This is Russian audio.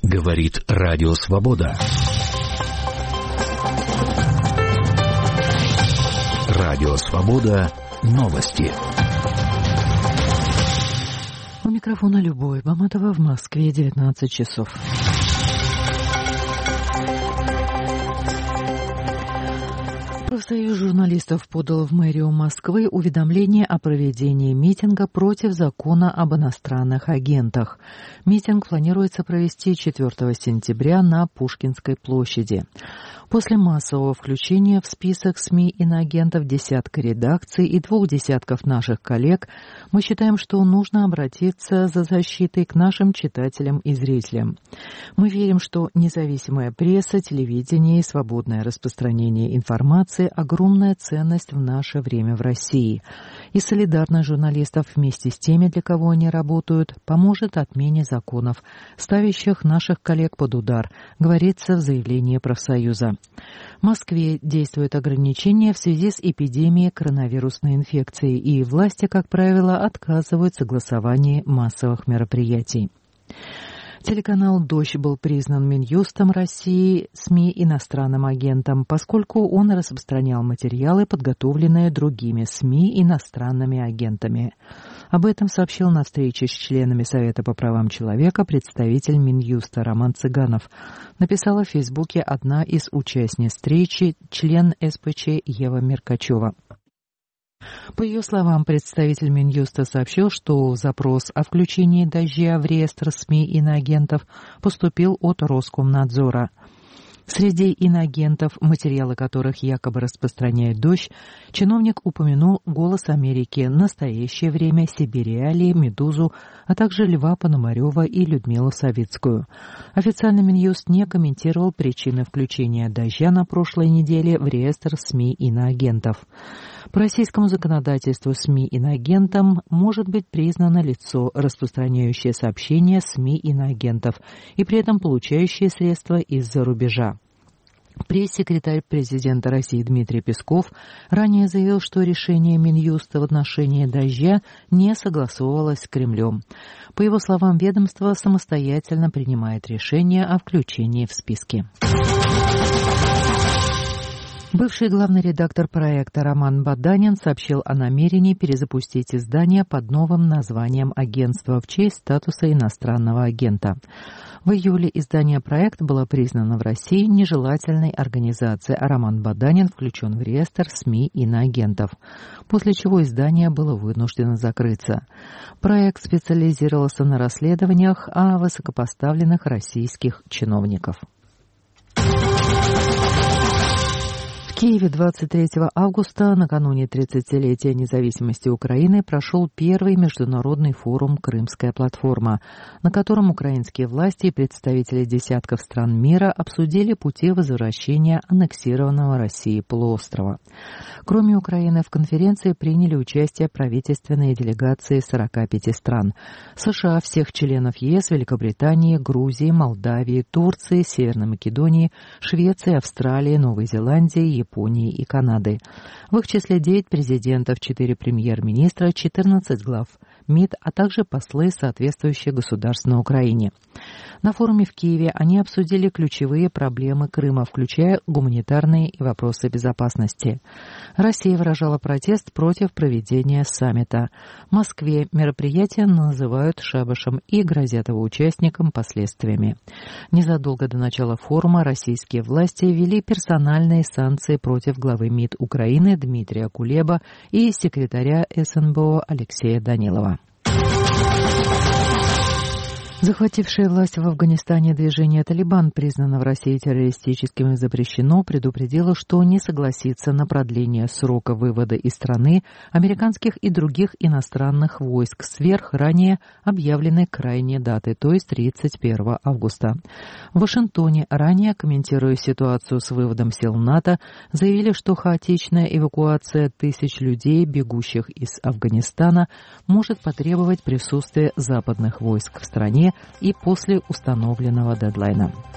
Говорит Радио Свобода. Радио Свобода. Новости. У микрофона Любовь Баматова, в Москве 19 часов. Профсоюз журналистов подал в мэрию Москвы уведомление о проведении митинга против закона об иностранных агентах. Митинг планируется провести 4 сентября на Пушкинской площади. После массового включения в список СМИ иноагентов десятка редакций и 2 десятков наших коллег, мы считаем, что нужно обратиться за защитой к нашим читателям и зрителям. Мы верим, что независимая пресса, телевидение и свободное распространение информации – огромная ценность в наше время в России. И солидарность журналистов вместе с теми, для кого они работают, поможет отмене законов, ставящих наших коллег под удар, говорится в заявлении профсоюза. В Москве действуют ограничения в связи с эпидемией коронавирусной инфекции, и власти, как правило, отказывают в согласовании массовых мероприятий. Телеканал «Дождь» был признан Минюстом России СМИ иностранным агентом, поскольку он распространял материалы, подготовленные другими СМИ иностранными агентами. Об этом сообщил на встрече с членами Совета по правам человека представитель Минюста Роман Цыганов. Написала в Фейсбуке одна из участниц встречи, член СПЧ Ева Меркачева. По ее словам, представитель Минюста сообщил, что запрос о включении «Дождя» в реестр СМИ иноагентов поступил от Роскомнадзора. Среди иноагентов, материалы которых якобы распространяет «Дождь», чиновник упомянул «Голос Америки», «Настоящее время», «Сибириалии», «Медузу», а также Льва Пономарева и Людмилу Савицкую. Официально Минюст не комментировал причины включения «Дождя» на прошлой неделе в реестр СМИ иноагентов. По российскому законодательству СМИ иноагентом может быть признано лицо, распространяющее сообщения СМИ иноагентов и при этом получающее средства из-за рубежа. Пресс-секретарь президента России Дмитрий Песков ранее заявил, что решение Минюста в отношении «Дождя» не согласовывалось с Кремлем. По его словам, ведомство самостоятельно принимает решение о включении в списки. Бывший главный редактор проекта Роман Баданин сообщил о намерении перезапустить издание под новым названием агентства в честь статуса иностранного агента. В июле издание «Проект» было признано в России нежелательной организацией, а Роман Баданин включен в реестр СМИ иноагентов, после чего издание было вынуждено закрыться. «Проект» специализировался на расследованиях о высокопоставленных российских чиновников. В Киеве 23 августа, накануне 30-летия независимости Украины, прошел первый международный форум «Крымская платформа», на котором украинские власти и представители десятков стран мира обсудили пути возвращения аннексированного Россией полуострова. Кроме Украины, в конференции приняли участие правительственные делегации 45 стран: США, всех членов ЕС, Великобритании, Грузии, Молдавии, Турции, Северной Македонии, Швеции, Австралии, Новой Зеландии, Японии и Канады. В их числе 9 президентов, 4 премьер-министра, 14 глав МИД, а также послы соответствующих государств на Украине. На форуме в Киеве они обсудили ключевые проблемы Крыма, включая гуманитарные и вопросы безопасности. Россия выражала протест против проведения саммита. В Москве мероприятие называют шабашем и грозят его участникам последствиями. Незадолго до начала форума российские власти ввели персональные санкции против главы МИД Украины Дмитрия Кулеба и секретаря СНБО Алексея Данилова. Захватившее власть в Афганистане движение «Талибан», признано в России террористическим и запрещено, предупредило, что не согласится на продление срока вывода из страны американских и других иностранных войск сверх ранее объявленной крайней даты, то есть 31 августа. В Вашингтоне, ранее комментируя ситуацию с выводом сил НАТО, заявили, что хаотичная эвакуация тысяч людей, бегущих из Афганистана, может потребовать присутствия западных войск в стране и после установленного дедлайна.